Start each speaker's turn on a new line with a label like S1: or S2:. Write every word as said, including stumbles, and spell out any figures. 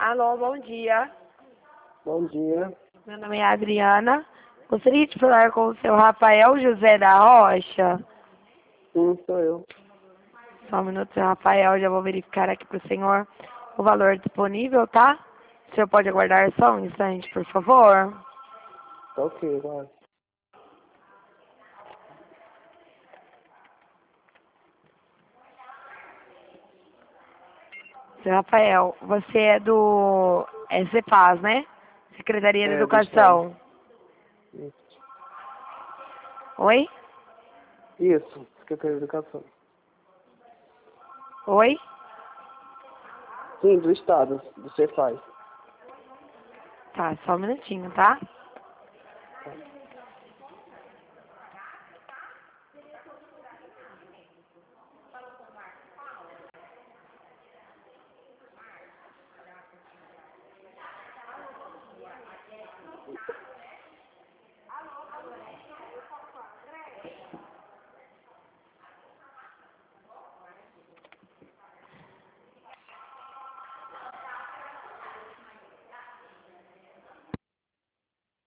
S1: Alô, bom dia.
S2: Bom dia.
S1: Meu nome é Adriana. Gostaria de falar com o seu Rafael José da Rocha.
S2: Sim, sou eu.
S1: Só um minuto, seu Rafael. Já vou verificar aqui para o senhor o valor disponível, tá? O senhor pode aguardar só um instante, por favor?
S2: Tá ok, vai.
S1: Seu Rafael, você é do SEPAS, né? Secretaria de
S2: É, do Estado.
S1: Educação.
S2: Isso.
S1: Oi?
S2: Isso, Secretaria de Educação.
S1: Oi?
S2: Sim, do Estado, do Cefaz.
S1: Tá, só um minutinho, tá?
S2: Tá.